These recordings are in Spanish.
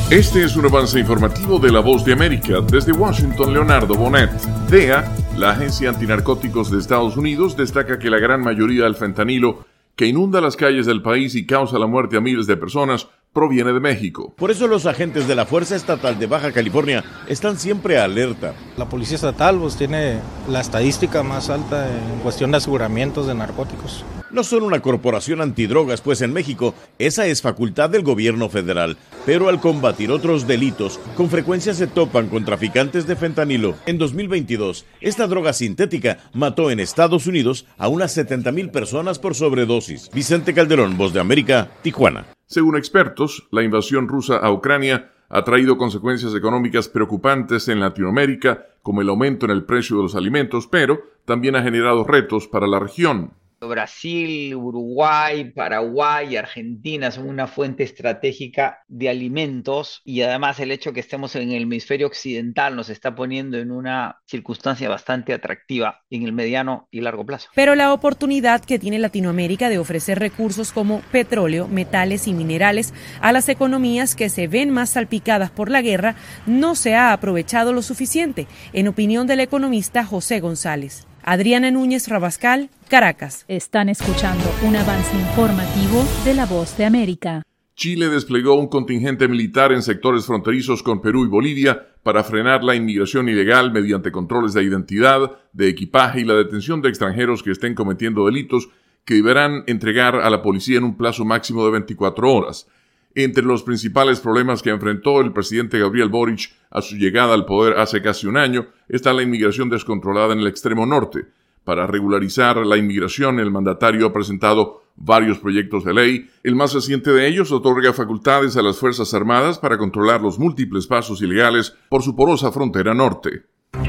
Este es un avance informativo de La Voz de América. Desde Washington, Leonardo Bonet. DEA, la agencia antinarcóticos de Estados Unidos, destaca que la gran mayoría del fentanilo que inunda las calles del país y causa la muerte a miles de personas proviene de México. Por eso los agentes de la Fuerza Estatal de Baja California están siempre alerta. La Policía Estatal tiene la estadística más alta en cuestión de aseguramientos de narcóticos. No son una corporación antidrogas, pues en México esa es facultad del gobierno federal. Pero al combatir otros delitos, con frecuencia se topan con traficantes de fentanilo. En 2022, esta droga sintética mató en Estados Unidos a unas 70,000 personas por sobredosis. Vicente Calderón, Voz de América, Tijuana. Según expertos, la invasión rusa a Ucrania ha traído consecuencias económicas preocupantes en Latinoamérica, como el aumento en el precio de los alimentos, pero también ha generado retos para la región. Brasil, Uruguay, Paraguay y Argentina son una fuente estratégica de alimentos y además el hecho que estemos en el hemisferio occidental nos está poniendo en una circunstancia bastante atractiva en el mediano y largo plazo. Pero la oportunidad que tiene Latinoamérica de ofrecer recursos como petróleo, metales y minerales a las economías que se ven más salpicadas por la guerra no se ha aprovechado lo suficiente, en opinión del economista José González. Adriana Núñez Rabascal, Caracas. Están escuchando un avance informativo de La Voz de América. Chile desplegó un contingente militar en sectores fronterizos con Perú y Bolivia para frenar la inmigración ilegal mediante controles de identidad, de equipaje y la detención de extranjeros que estén cometiendo delitos que deberán entregar a la policía en un plazo máximo de 24 horas. Entre los principales problemas que enfrentó el presidente Gabriel Boric a su llegada al poder hace casi un año está la inmigración descontrolada en el extremo norte. Para regularizar la inmigración, el mandatario ha presentado varios proyectos de ley. El más reciente de ellos otorga facultades a las Fuerzas Armadas para controlar los múltiples pasos ilegales por su porosa frontera norte.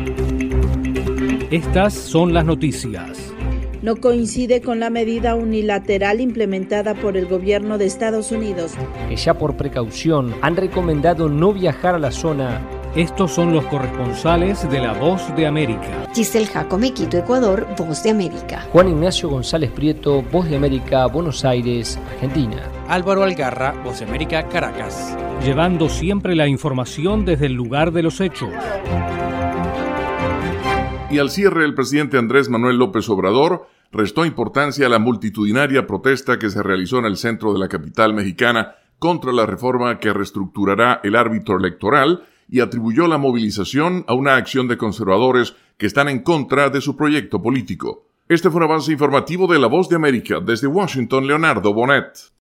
Estas son las noticias. No coincide con la medida unilateral implementada por el gobierno de Estados Unidos, que ya por precaución han recomendado no viajar a la zona. Estos son los corresponsales de La Voz de América. Giselle Jacome, Quito, Ecuador, Voz de América. Juan Ignacio González Prieto, Voz de América, Buenos Aires, Argentina. Álvaro Algarra, Voz de América, Caracas. Llevando siempre la información desde el lugar de los hechos. Y al cierre, el presidente Andrés Manuel López Obrador restó importancia a la multitudinaria protesta que se realizó en el centro de la capital mexicana contra la reforma que reestructurará el árbitro electoral y atribuyó la movilización a una acción de conservadores que están en contra de su proyecto político. Este fue un avance informativo de La Voz de América. Desde Washington, Leonardo Bonet.